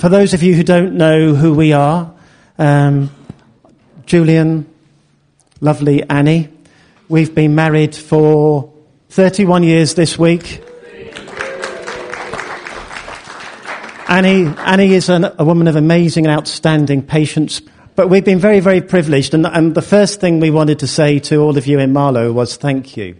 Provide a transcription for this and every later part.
For those of you who don't know who we are, Julian, lovely Annie, we've been married for 31 years this week. Annie is a woman of amazing and outstanding patience, but we've been very, very privileged, and the first thing we wanted to say to all of you in Marlow was thank you.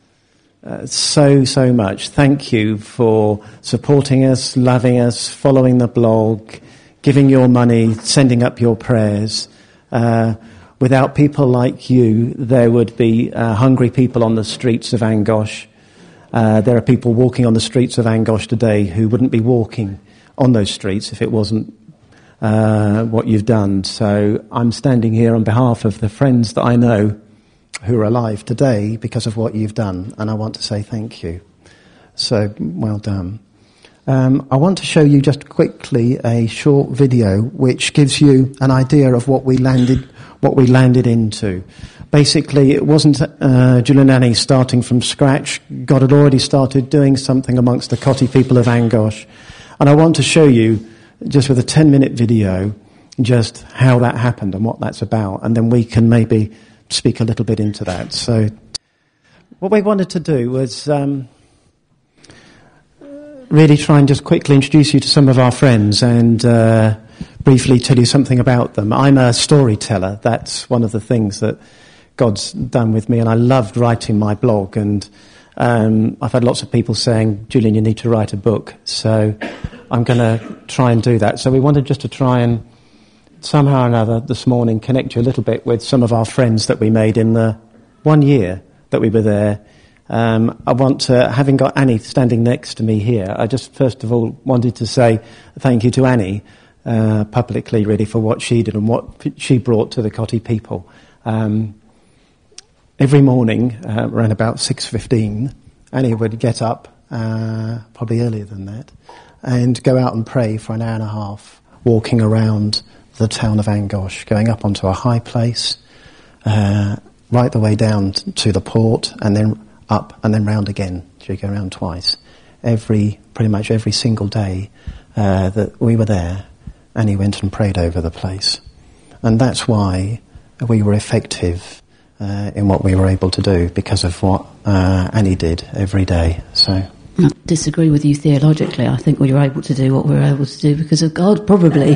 So much. Thank you for supporting us, loving us, following the blog, giving your money, sending up your prayers. Without people like you, there would be hungry people on the streets of Angosh. There are people walking on the streets of Angosh today who wouldn't be walking on those streets if it wasn't what you've done. So I'm standing here on behalf of the friends that I know who are alive today because of what you've done, and I want to say thank you. So, well done. I want to show you just quickly a short video which gives you an idea of what we landed into. Basically, it wasn't Julian and Annie starting from scratch. God had already started doing something amongst the Cotti people of Angosh. And I want to show you, just with a 10-minute video, just how that happened and what that's about, and then we can maybe speak a little bit into that. So what we wanted to do was really try and just quickly introduce you to some of our friends and briefly tell you something about them. I'm a storyteller. That's one of the things that God's done with me, and I loved writing my blog, and I've had lots of people saying, Julian, you need to write a book. So I'm going to try and do that. So we wanted just to try and somehow or another this morning connect you a little bit with some of our friends that we made in the 1 year that we were there. I want to, having got Annie standing next to me here, I just first of all wanted to say thank you to Annie publicly really for what she did and what she brought to the Cotti people. Every morning around about 6:15 Annie would get up, probably earlier than that, and go out and pray for an hour and a half, walking around the town of Angosh, going up onto a high place, right the way down to the port, and then up and then round again. She'd go around twice. Pretty much every single day that we were there, Annie went and prayed over the place. And that's why we were effective in what we were able to do, because of what Annie did every day. So I disagree with you theologically. I think we were able to do what we were able to do because of God, probably.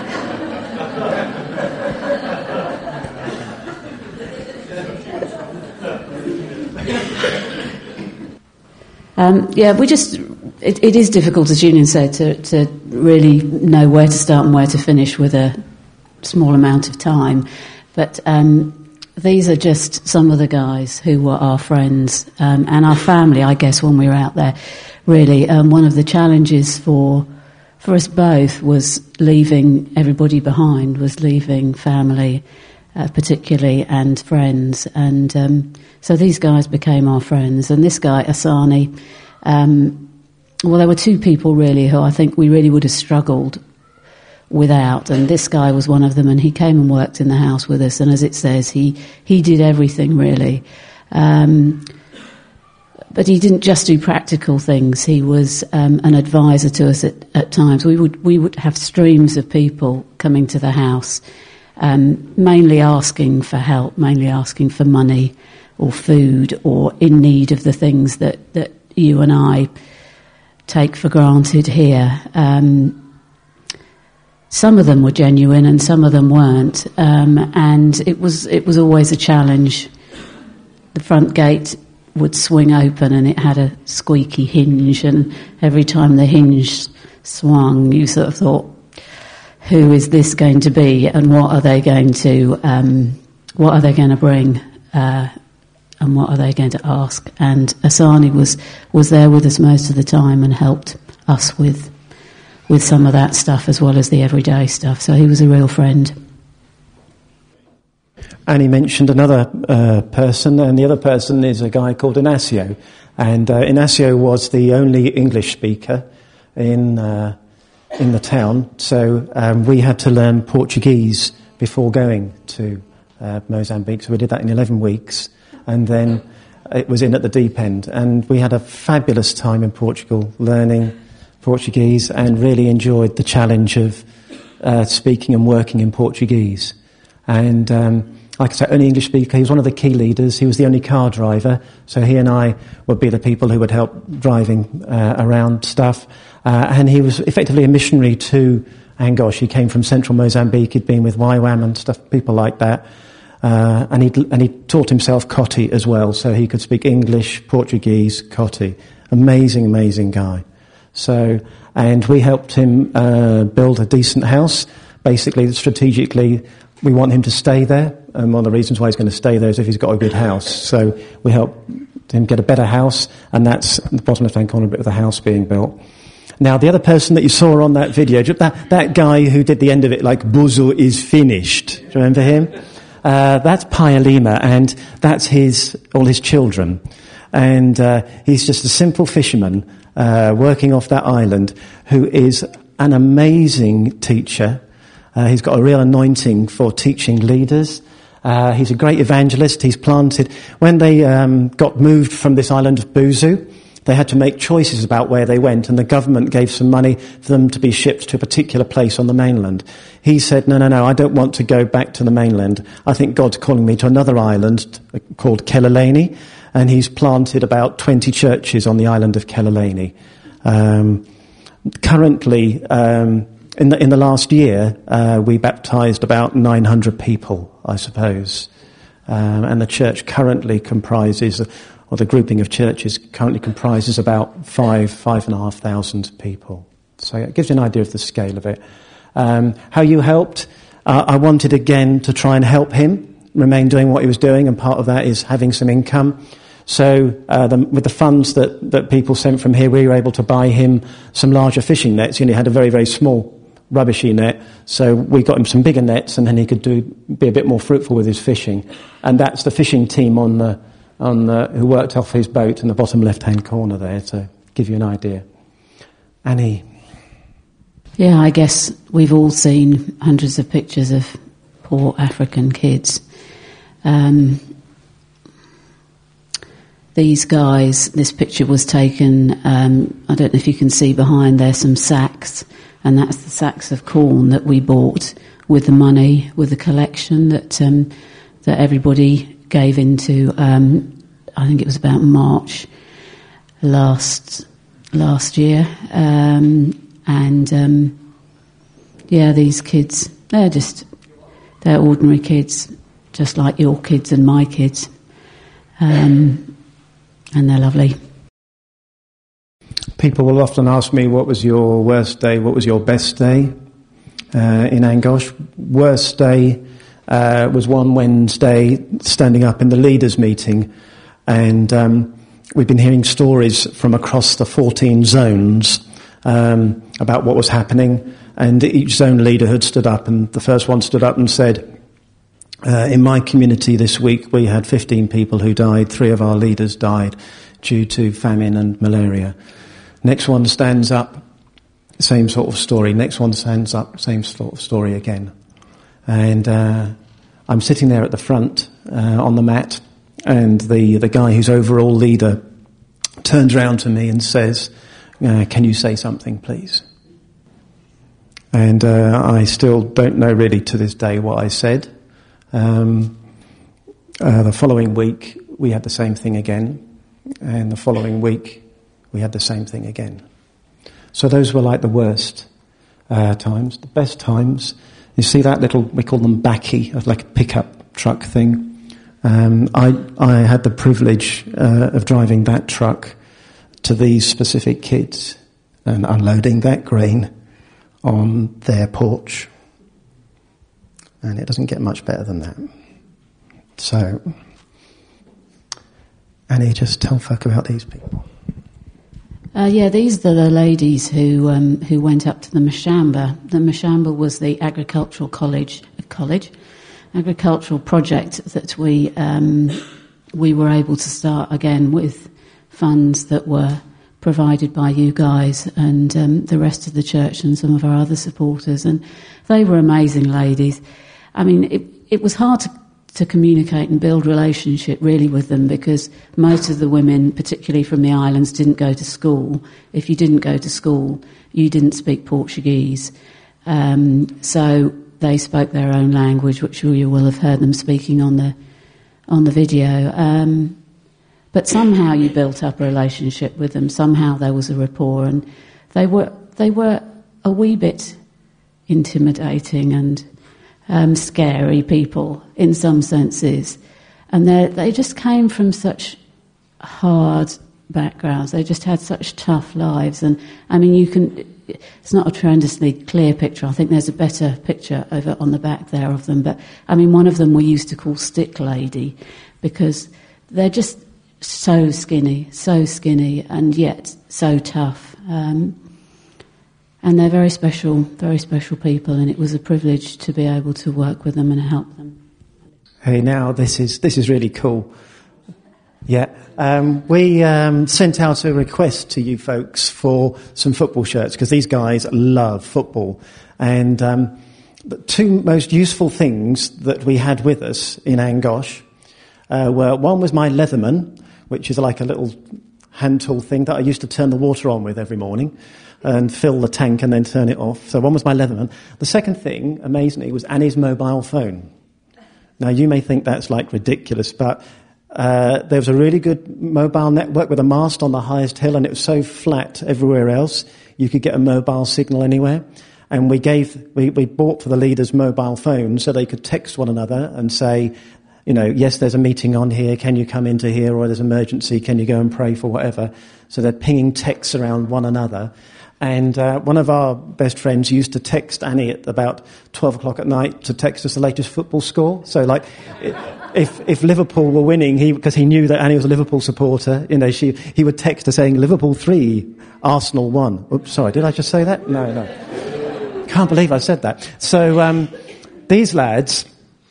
It is difficult, as Julian said, to really know where to start and where to finish with a small amount of time. But these are just some of the guys who were our friends and our family, I guess, when we were out there. Really, one of the challenges for us both was leaving everybody behind, was leaving family, particularly, and friends. And so these guys became our friends. And this guy, Asani, well, there were two people really who I think we really would have struggled without, and this guy was one of them, and he came and worked in the house with us, and as it says, he did everything really. But he didn't just do practical things. He was an advisor to us at times. We would have streams of people coming to the house, mainly asking for help, mainly asking for money or food, or in need of the things that you and I take for granted here. Some of them were genuine and some of them weren't, and it was always a challenge. The front gate would swing open and it had a squeaky hinge, and every time the hinge swung you sort of thought, who is this going to be, and what are they going to bring, and what are they going to ask? And Asani was there with us most of the time and helped us with some of that stuff as well as the everyday stuff. So he was a real friend. Annie mentioned another person, and the other person is a guy called Inácio. And Inácio was the only English speaker in the town, so we had to learn Portuguese before going to Mozambique. So we did that in 11 weeks, and then it was in at the deep end. And we had a fabulous time in Portugal, learning Portuguese, and really enjoyed the challenge of speaking and working in Portuguese. And like I say, only English speaker. He was one of the key leaders. He was the only car driver, so he and I would be the people who would help driving around stuff. And he was effectively a missionary to Angoche. He came from central Mozambique. He'd been with YWAM and stuff, people like that. And he taught himself Koti as well, so he could speak English, Portuguese, Koti. Amazing guy. So, and we helped him build a decent house. Basically, strategically, we want him to stay there. And one of the reasons why he's going to stay there is if he's got a good house. So we helped him get a better house, and that's the bottom left-hand corner bit of the house being built. Now, the other person that you saw on that video, that guy who did the end of it like, Buzo is finished. Do you remember him? That's Payalima, and that's all his children. And he's just a simple fisherman working off that island who is an amazing teacher. He's got a real anointing for teaching leaders. He's a great evangelist. He's planted... When they got moved from this island of Buzo, they had to make choices about where they went, and the government gave some money for them to be shipped to a particular place on the mainland. He said, no, I don't want to go back to the mainland. I think God's calling me to another island called Keleleni, and he's planted about 20 churches on the island of Keleleni. Currently, in the last year, we baptized about 900 people, I suppose. And the church currently comprises... or the grouping of churches currently comprises about 5,500 people. So it gives you an idea of the scale of it. How you helped, I wanted again to try and help him remain doing what he was doing, and part of that is having some income. So with the funds that people sent from here, we were able to buy him some larger fishing nets. He only had a very, very small rubbishy net, so we got him some bigger nets, and then he could be a bit more fruitful with his fishing. And that's the fishing team who worked off his boat in the bottom left-hand corner there, to give you an idea. Annie? Yeah, I guess we've all seen hundreds of pictures of poor African kids. These guys, this picture was taken, I don't know if you can see behind there some sacks, and that's the sacks of corn that we bought with the money, with the collection that everybody gave into, I think it was about March last year. These kids, they're ordinary kids, just like your kids and my kids. And they're lovely. People will often ask me, what was your worst day, what was your best day in Angoche? Worst day was one Wednesday, standing up in the leaders' meeting, and we've been hearing stories from across the 14 zones about what was happening, and each zone leader had stood up, and the first one stood up and said, in my community this week we had 15 people who died, 3 of our leaders died due to famine and malaria. Next one stands up, same sort of story. Next one stands up, same sort of story again. And I'm sitting there at the front on the mat, and the guy who's overall leader turns around to me and says, can you say something, please? And I still don't know really to this day what I said. The following week we had the same thing again, and the following week we had the same thing again. So those were like the worst times. The best times, you see that little, we call them bakkie, like a pickup truck thing. I had the privilege of driving that truck to these specific kids and unloading that grain on their porch. And it doesn't get much better than that. So, Annie, just tell folk about these people. These are the ladies who went up to the Mashamba. The Mashamba was the agricultural agricultural project that we were able to start again with funds that were provided by you guys and the rest of the church and some of our other supporters. And they were amazing ladies. I mean, it was hard to communicate and build relationship really with them, because most of the women, particularly from the islands, didn't go to school. If you didn't go to school, you didn't speak Portuguese. So they spoke their own language, which you will have heard them speaking on the video. But somehow you built up a relationship with them. Somehow there was a rapport, and they were a wee bit intimidating and scary people in some senses, and they just came from such hard backgrounds. They just had such tough lives, and I mean, it's not a tremendously clear picture. I think there's a better picture over on the back there of them, but I mean, one of them we used to call Stick Lady, because they're just so skinny, and yet so tough. And they're very special people, and it was a privilege to be able to work with them and help them. Hey, now this is really cool. Yeah, we sent out a request to you folks for some football shirts, because these guys love football. And the two most useful things that we had with us in Angoche were, one was my Leatherman, which is like a little hand tool thing that I used to turn the water on with every morning and fill the tank and then turn it off. So one was my Leatherman. The second thing, amazingly, was Annie's mobile phone. Now, you may think that's like ridiculous, but there was a really good mobile network with a mast on the highest hill, and it was so flat everywhere else, you could get a mobile signal anywhere. And we bought for the leaders mobile phones so they could text one another and say, you know, yes, there's a meeting on here, can you come into here, or there's an emergency, can you go and pray for whatever. So they're pinging texts around one another. And one of our best friends used to text Annie at about 12 o'clock at night to text us the latest football score. So, like, if Liverpool were winning, because he knew that Annie was a Liverpool supporter, you know, he would text her saying, Liverpool 3, Arsenal 1. Oops, sorry, did I just say that? No. Can't believe I said that. So these lads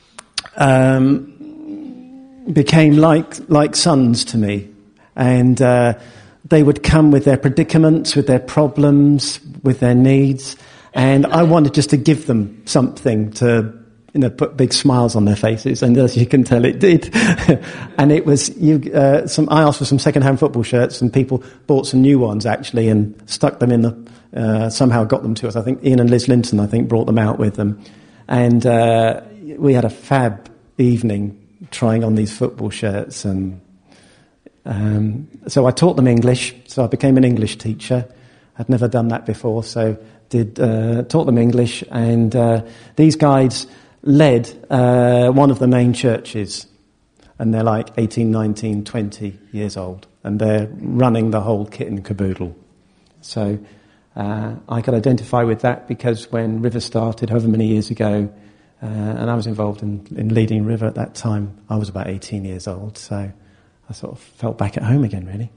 became like sons to me. And they would come with their predicaments, with their problems, with their needs, and I wanted just to give them something to, you know, put big smiles on their faces, and as you can tell, it did. And it was I asked for some second-hand football shirts, and people bought some new ones actually, and stuck them in somehow got them to us. I think Ian and Liz Linton, brought them out with them, and we had a fab evening trying on these football shirts. And so I taught them English, so I became an English teacher. I'd never done that before, so taught them English, and these guys led one of the main churches, and they're like 18, 19, 20 years old, and they're running the whole kit and caboodle. So I could identify with that, because when River started however many years ago, and I was involved in leading River at that time, I was about 18 years old, so I sort of felt back at home again, really.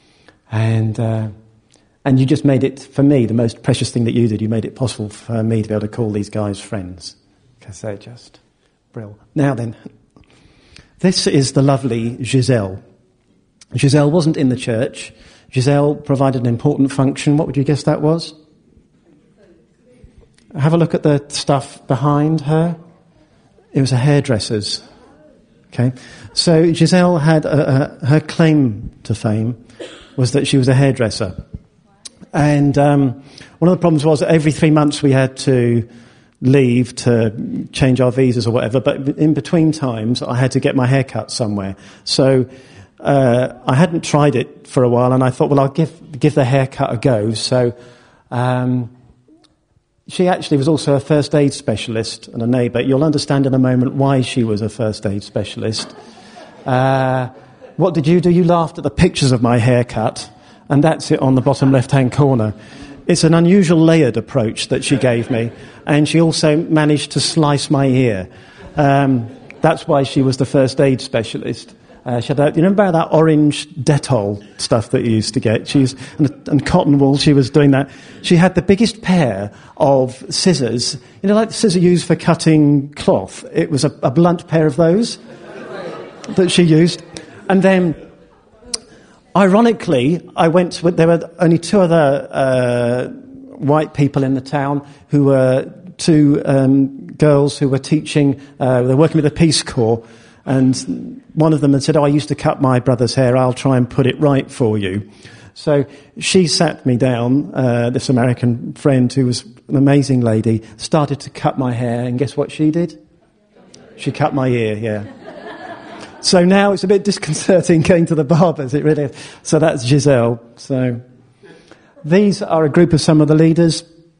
And you just made it, for me, the most precious thing that you did. You made it possible for me to be able to call these guys friends, because they're just brilliant. Now then, this is the lovely Giselle. Giselle wasn't in the church. Giselle provided an important function. What would you guess that was? Have a look at the stuff behind her. It was a hairdresser's. Okay, so Giselle had her claim to fame was that she was a hairdresser. And one of the problems was that every 3 months we had to leave to change our visas or whatever, but in between times I had to get my hair cut somewhere. So I hadn't tried it for a while, and I thought, well, I'll give the haircut a go. So she actually was also a first aid specialist and a neighbour. You'll understand in a moment why she was a first aid specialist. What did you do? You laughed at the pictures of my haircut, and that's it on the bottom left-hand corner. It's an unusual layered approach that she gave me, and she also managed to slice my ear. That's why she was the first aid specialist. She had you remember that orange Dettol stuff that you used to get? And cotton wool, she was doing that. She had the biggest pair of scissors, you know, like the scissors used for cutting cloth. It was a blunt pair of those that she used. And then, ironically, there were only two other white people in the town who were two girls who were teaching, they're working with the Peace Corps, and one of them had said, I used to cut my brother's hair, I'll try and put it right for you. So she sat me down, this American friend who was an amazing lady, started to cut my hair, and guess what she did? She cut my ear, yeah. So now it's a bit disconcerting going to the barbers, it really is. So that's Giselle. So these are a group of some of the leaders.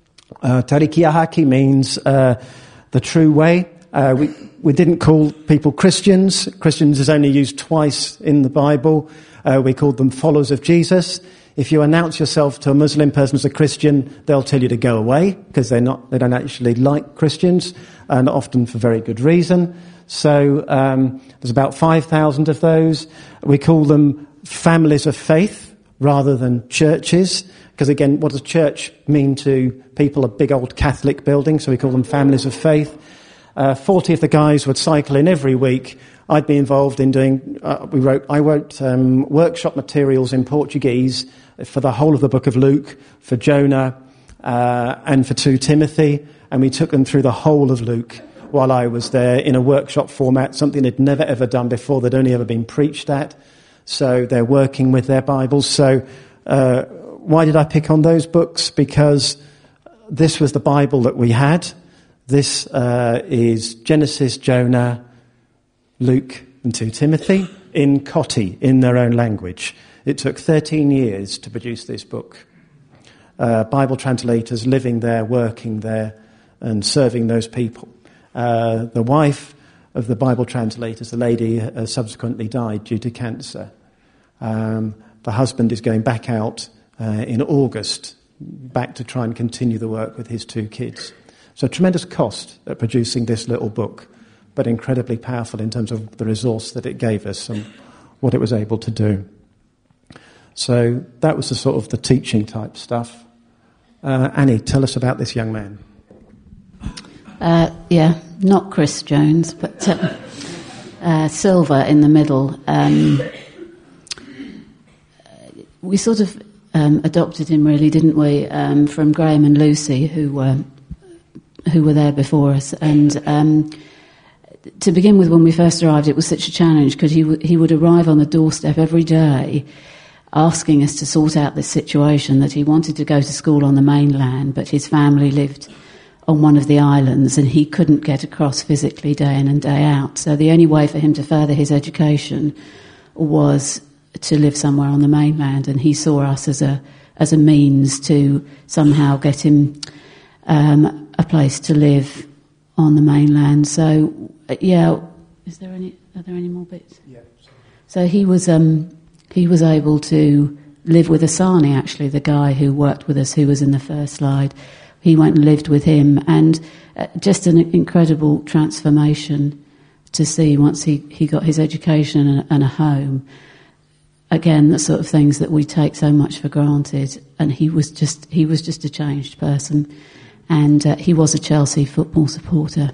Tarikiahaki means the true way. We didn't call people Christians. Christians is only used twice in the Bible. We called them followers of Jesus. If you announce yourself to a Muslim person as a Christian, they'll tell you to go away because they don't actually like Christians, and often for very good reason. So there's about 5,000 of those. We call them families of faith rather than churches, because again, what does church mean to people? A big old Catholic building, so we call them families of faith. 40 of the guys would cycle in every week. I'd be involved in doing, I wrote workshop materials in Portuguese for the whole of the book of Luke, for Jonah, and for 2 Timothy, and we took them through the whole of Luke while I was there in a workshop format, something they'd never ever done before, they'd only ever been preached at. So they're working with their Bibles. So why did I pick on those books? Because this was the Bible that we had. This is Genesis, Jonah, Luke and 2 Timothy in Koti, in their own language. It took 13 years to produce this book. Bible translators living there, working there, and serving those people. The wife of the Bible translators, the lady, subsequently died due to cancer. The husband is going back out in August, back to try and continue the work with his 2 kids. So tremendous cost at producing this little book, but incredibly powerful in terms of the resource that it gave us and what it was able to do. So that was the sort of the teaching type stuff. Annie, tell us about this young man. Yeah, not Chris Jones, but Silver in the middle. We sort of adopted him, really, didn't we, from Graham and Lucy, who were there before us. And to begin with, when we first arrived, it was such a challenge because he would arrive on the doorstep every day asking us to sort out this situation, that he wanted to go to school on the mainland, but his family lived on one of the islands and he couldn't get across physically day in and day out. So the only way for him to further his education was to live somewhere on the mainland, and he saw us as a means to somehow get him a place to live on the mainland. So, yeah, are there any more bits? Yeah. So he was able to live with Asani, actually, the guy who worked with us, who was in the first slide. He went and lived with him, and just an incredible transformation to see once he got his education and a home. Again, the sort of things that we take so much for granted, and he was just a changed person, and he was a Chelsea football supporter.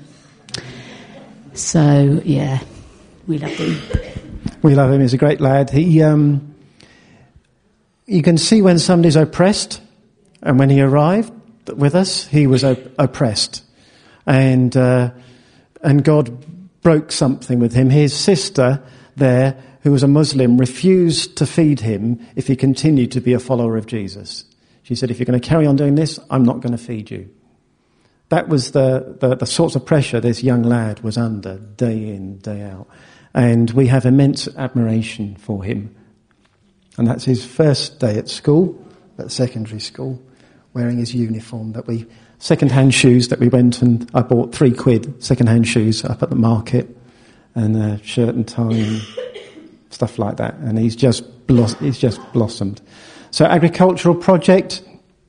So yeah, we love him. We love him. He's a great lad. He, you can see when somebody's oppressed, and when he arrived with us, he was oppressed, and God broke something with him. His sister there, who was a Muslim, refused to feed him if he continued to be a follower of Jesus. She said, if you're going to carry on doing this, I'm not going to feed you. That was the sorts of pressure this young lad was under, day in, day out. And we have immense admiration for him. And that's his first day at school, at secondary school, wearing his uniform, second-hand shoes that we went and I bought £3 second-hand shoes up at the market, and a shirt and tie and stuff like that, and he's just blossomed. So, agricultural project.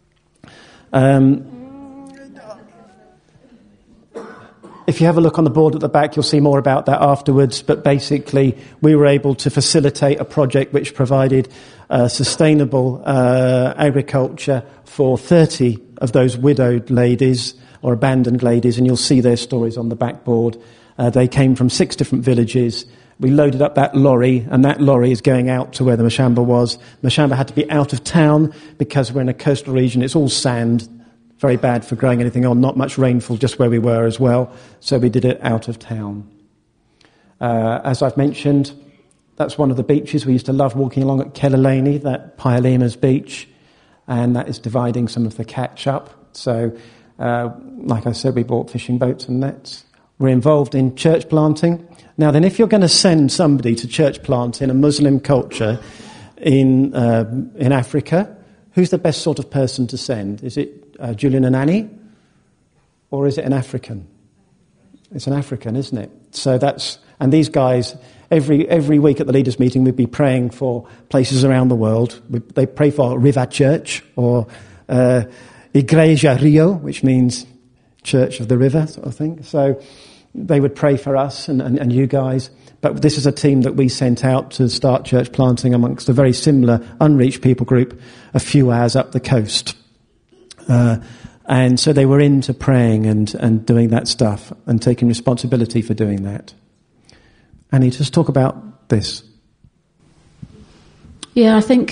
If you have a look on the board at the back, you'll see more about that afterwards. But basically, we were able to facilitate a project which provided sustainable agriculture for 30 of those widowed ladies or abandoned ladies, and you'll see their stories on the backboard. They came from 6 different villages. We loaded up that lorry, and that lorry is going out to where the Mashamba was. Mashamba had to be out of town because we're in a coastal region. It's all sand very bad for growing anything on, not much rainfall just where we were as well, so we did it out of town. As I've mentioned, that's one of the beaches. We used to love walking along at Kellalany, that Pyalima's beach, and that is dividing some of the catch up. So, like I said, we bought fishing boats and nets. We're involved in church planting. Now then, if you're going to send somebody to church plant in a Muslim culture in Africa, who's the best sort of person to send? Is it Julian and Annie? Or is it an African? It's an African, isn't it? So and these guys, every week at the leaders' meeting, we'd be praying for places around the world. They pray for River Church, or Igreja Rio, which means Church of the River, sort of thing. So they would pray for us and you guys. But this is a team that we sent out to start church planting amongst a very similar unreached people group a few hours up the coast. And so they were into praying and doing that stuff and taking responsibility for doing that. Annie, just talk about this. Yeah, I think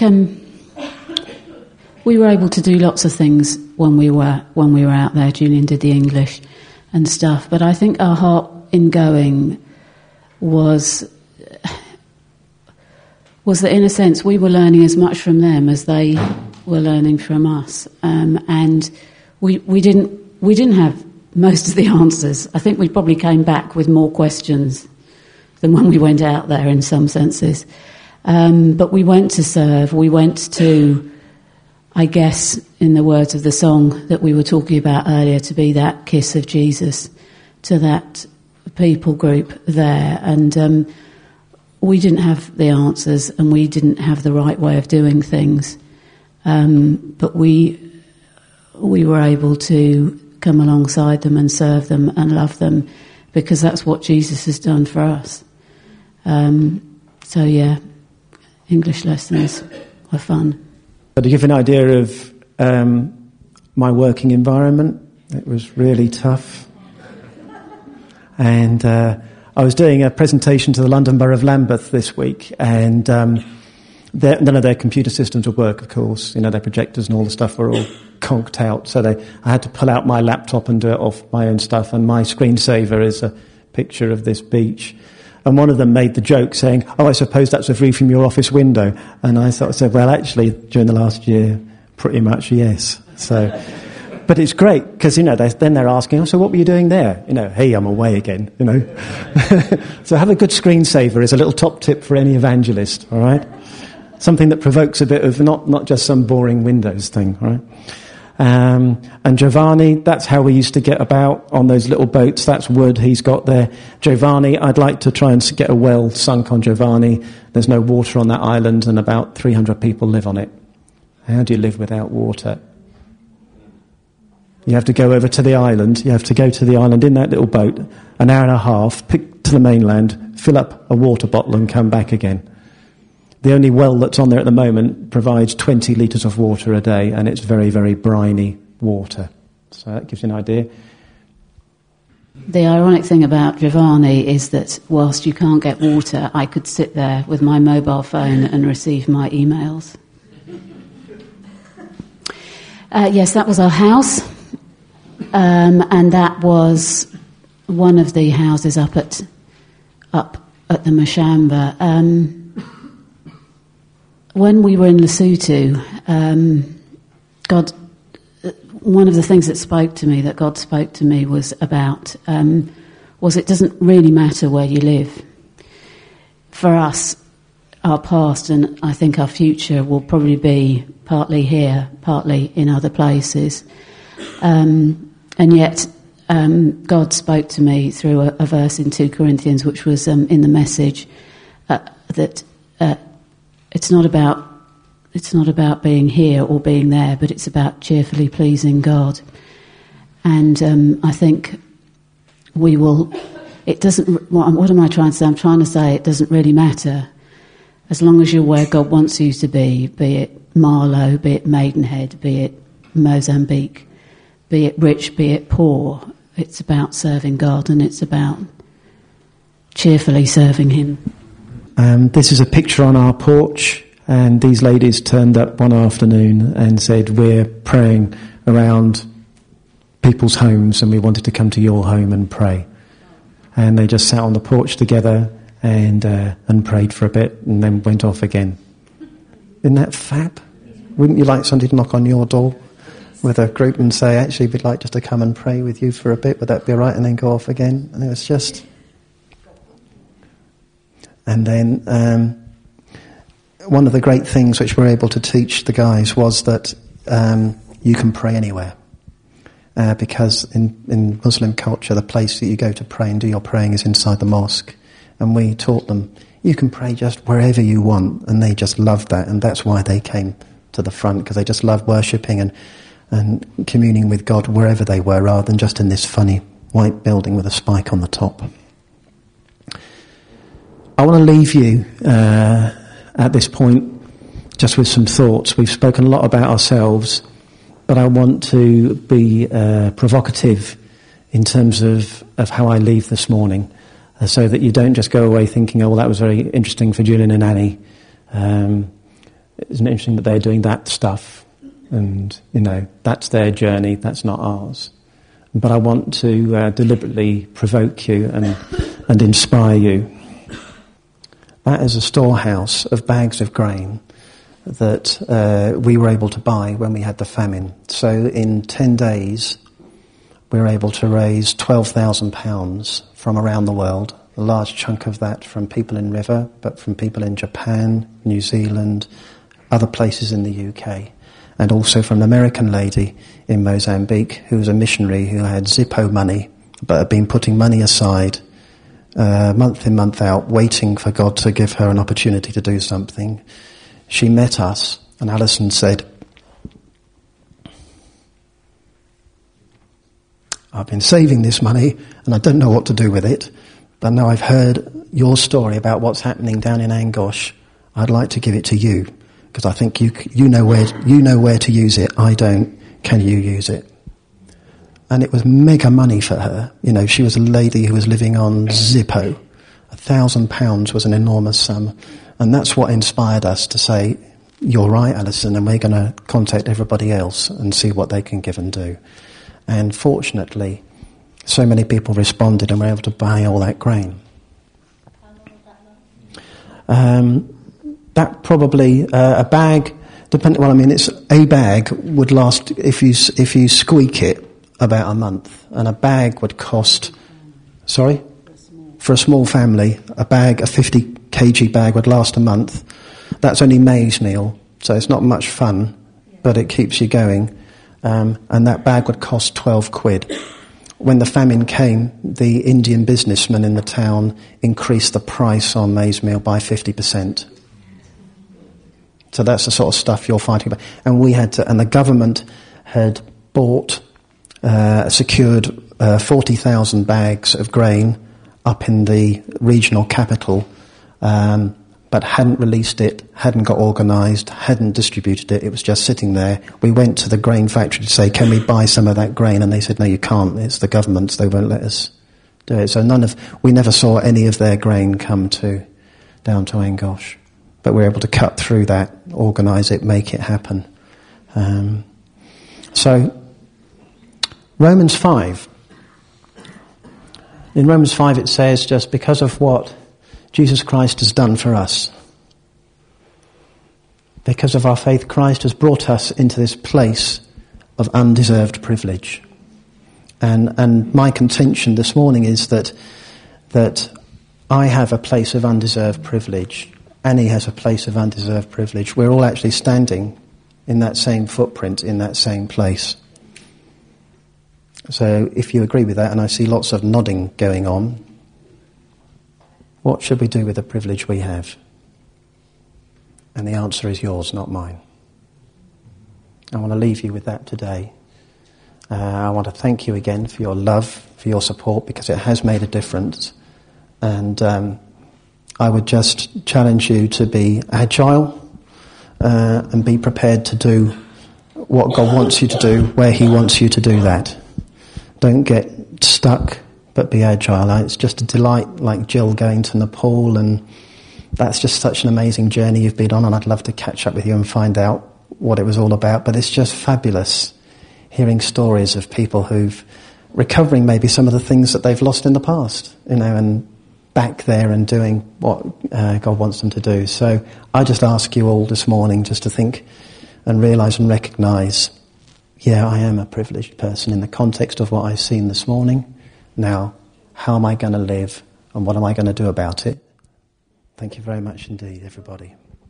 we were able to do lots of things when we were out there. Julian did the English and stuff, but I think our heart in going was that, in a sense, we were learning as much from them as they were learning from us, and we didn't have most of the answers. I think we probably came back with more questions than when we went out there, in some senses. But we went to serve. We went to, I guess, in the words of the song that we were talking about earlier, to be that kiss of Jesus to that people group there. And we didn't have the answers, and we didn't have the right way of doing things. But we were able to come alongside them and serve them and love them, because that's what Jesus has done for us. So yeah, English lessons were fun. But to give you an idea of my working environment, it was really tough. And I was doing a presentation to the London Borough of Lambeth this week, and none of their computer systems would work, of course. You know, their projectors and all the stuff were all conked out. So I had to pull out my laptop and do it off my own stuff. And my screensaver is a picture of this beach. And one of them made the joke saying, "Oh, I suppose that's a view from your office window." And I sort of said, "Well, actually, during the last year, pretty much, yes." So, but it's great because, you know, then they're asking, "Oh, so what were you doing there?" You know, "Hey, I'm away again," you know. So have a good screensaver is a little top tip for any evangelist, all right? Something that provokes a bit of, not just some boring Windows thing, all right? And Giovanni, that's how we used to get about on those little boats. That's wood he's got there. Giovanni, I'd like to try and get a well sunk on Giovanni. There's no water on that island, and about 300 people live on it. How do you live without water? You have to go over to the island. You have to go to the island in that little boat, an hour and a half, pick to the mainland, fill up a water bottle and come back again. The only well that's on there at the moment provides 20 litres of water a day, and it's very, very briny water. So that gives you an idea. The ironic thing about Giovanni is that whilst you can't get water, I could sit there with my mobile phone and receive my emails. Yes, that was our house, and that was one of the houses up at the Mashamba. When we were in Lesotho, one of the things that God spoke to me was it doesn't really matter where you live. For us, our past and I think our future will probably be partly here, partly in other places. And yet, God spoke to me through a verse in 2 Corinthians, which was in the Message, that it's not about being here or being there, but it's about cheerfully pleasing God. And I think we will. It doesn't. What am I trying to say? I'm trying to say it doesn't really matter, as long as you're where God wants you to be it Marlow, be it Maidenhead, be it Mozambique, be it rich, be it poor. It's about serving God, and it's about cheerfully serving Him. This is a picture on our porch, and these ladies turned up one afternoon and said, "We're praying around people's homes, and we wanted to come to your home and pray. And they just sat on the porch together and prayed for a bit and then went off again. Isn't that fab? Wouldn't you like somebody to knock on your door with a group and say, actually, we'd like just to come and pray with you for a bit? Would that be all right? And then go off again? And it was just... And then one of the great things which we're able to teach the guys was that you can pray anywhere. Because in Muslim culture, the place that you go to pray and do your praying is inside the mosque. And we taught them, you can pray just wherever you want. And they just loved that. And that's why they came to the front, because they just loved worshipping and communing with God wherever they were, rather than just in this funny white building with a spike on the top. I want to leave you at this point just with some thoughts. We've spoken a lot about ourselves, but I want to be provocative in terms of how I leave this morning, so that you don't just go away thinking, oh, well, that was very interesting for Julian and Annie. Isn't it interesting that they're doing that stuff? And, that's their journey, that's not ours. But I want to deliberately provoke you and inspire you. That is a storehouse of bags of grain that we were able to buy when we had the famine. So in 10 days, we were able to raise £12,000 from around the world, a large chunk of that from people in River, but from people in Japan, New Zealand, other places in the UK, and also from an American lady in Mozambique who was a missionary who had Zippo money, but had been putting money aside month in, month out, waiting for God to give her an opportunity to do something. She met us, and Alison said, I've been saving this money, and I don't know what to do with it, but now I've heard your story about what's happening down in Angosh. I'd like to give it to you, because I think you know where to use it. I don't. Can you use it? And it was mega money for her. She was a lady who was living on Zippo. £1,000 was an enormous sum. And that's what inspired us to say, you're right, Alison, and we're going to contact everybody else and see what they can give and do. And fortunately, so many people responded and were able to buy all that grain. How long was that long? That probably, a bag, it's a bag would last, if you squeak it, about a month. And a bag would cost, for a small family, a 50 kg bag would last a month. That's only maize meal, so it's not much fun, but it keeps you going. And that bag would cost 12 quid. When the famine came, the Indian businessman in the town increased the price on maize meal by 50%. So that's the sort of stuff you're fighting about. And the government had secured 40,000 bags of grain up in the regional capital, but hadn't released it, hadn't got organised, hadn't distributed it. It was just sitting there. We went to the grain factory to say, can we buy some of that grain? And they said, no, you can't. It's the government's. They won't let us do it. So we never saw any of their grain come down to Angosh. But we were able to cut through that, organise it, make it happen. So Romans 5. In Romans 5 it says, just because of what Jesus Christ has done for us, because of our faith, Christ has brought us into this place of undeserved privilege. And my contention this morning is that I have a place of undeserved privilege. Annie has a place of undeserved privilege. We're all actually standing in that same footprint, in that same place. So if you agree with that, and I see lots of nodding going on, what should we do with the privilege we have? And the answer is yours, not mine. I want to leave you with that today. I want to thank you again for your love, for your support, because it has made a difference. And I would just challenge you to be agile and be prepared to do what God wants you to do, where he wants you to do that. Don't get stuck, but be agile. It's just a delight, like Jill going to Nepal, and that's just such an amazing journey you've been on, and I'd love to catch up with you and find out what it was all about. But it's just fabulous hearing stories of people who've recovering maybe some of the things that they've lost in the past, and back there and doing what God wants them to do. So I just ask you all this morning just to think and realise and recognise, yeah, I am a privileged person in the context of what I've seen this morning. Now, how am I going to live and what am I going to do about it? Thank you very much indeed, everybody.